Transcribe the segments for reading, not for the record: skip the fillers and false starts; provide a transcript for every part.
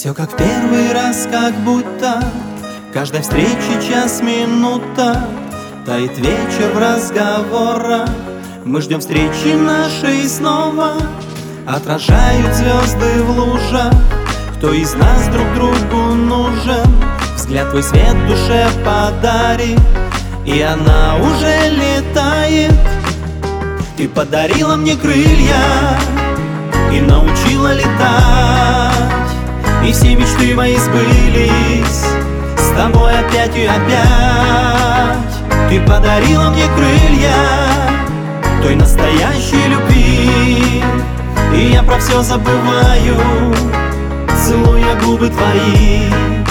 Все как в первый раз, как будто каждой встречи час, минута. Тает вечер в разговорах, мы ждем встречи нашей снова. Отражают звезды в лужах, кто из нас друг другу нужен. Взгляд твой свет душе подарит, и она уже летает. Ты подарила мне крылья и научила летать, и все мечты мои сбылись с тобой опять и опять. Ты подарила мне крылья той настоящей любви, и я про все забываю, целуя губы твои.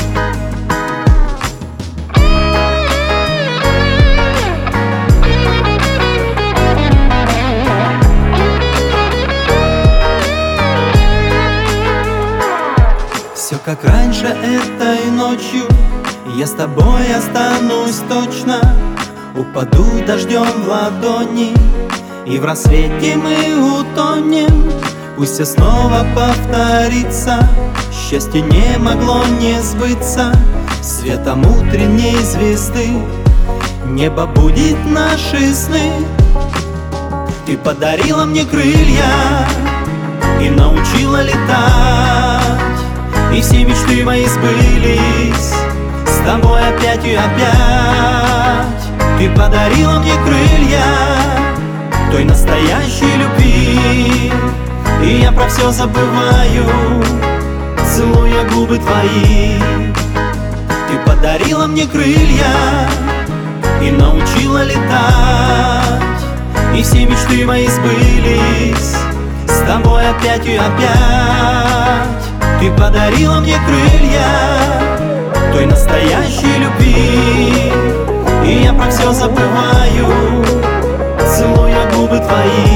Все как раньше этой ночью, я с тобой останусь точно. Упаду дождем в ладони, и в рассвете мы утонем. Пусть все снова повторится, счастье не могло не сбыться. Светом утренней звезды небо будет наши сны. Ты подарила мне крылья и научила летать, и все мечты мои сбылись с тобой опять и опять. Ты подарила мне крылья той настоящей любви, и я про все забываю, целуя губы твои. Ты подарила мне крылья и научила летать, и все мечты мои сбылись с тобой опять и опять. Ты подарила мне крылья той настоящей любви, и я про все забываю, целуя губы твои.